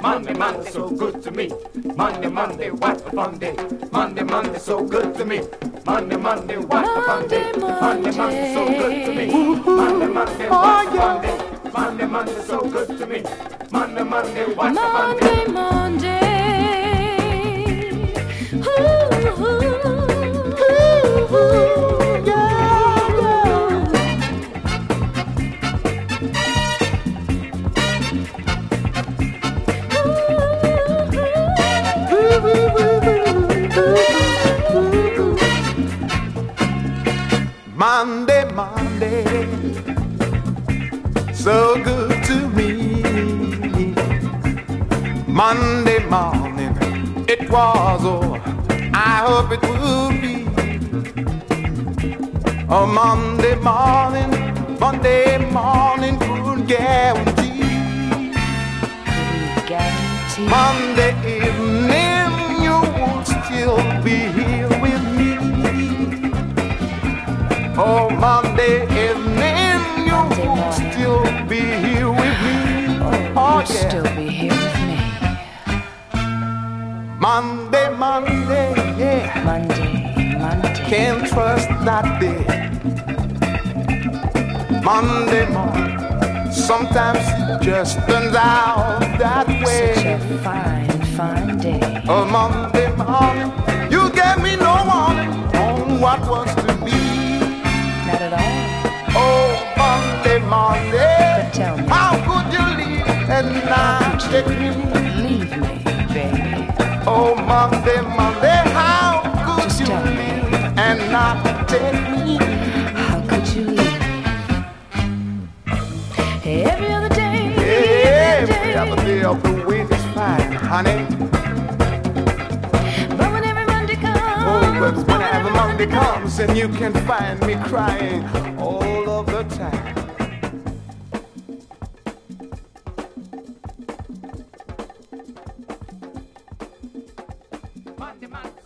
Monday, Monday, so good to me. Monday, Monday, what a fun day. Monday, Monday, so good to me. Monday, Monday, what a fun day. Monday, Monday, so good to me. Monday, Monday, what a fun day. Monday, Monday, so good to me. Monday, Monday, what a fun day. Monday, ooh, Monday, Monday, so good to me. Monday morning, it was, oh, I hope it would be. Oh, Monday morning, couldn't guarantee. Monday evening, you would still be here with me. Oh, Monday evening, you would still be here with me. Oh, yeah. Still be here with me. Monday, Monday, yeah. Monday. Can't trust that day. Monday morning, sometimes it just turns out that way. Such a fine day. Oh, Monday morning, you gave me no warning on what was to be. Not at all. Oh, Monday, But tell me, how could you leave and not take me? leave me, baby. Oh, Monday, how could Just you tell me. leave and not take me? How could you leave? Every other day, Every other day of the week is fine, honey. But when every Monday comes, Oh, but whenever Monday comes and you can find me crying all of the time. Monday, Monday.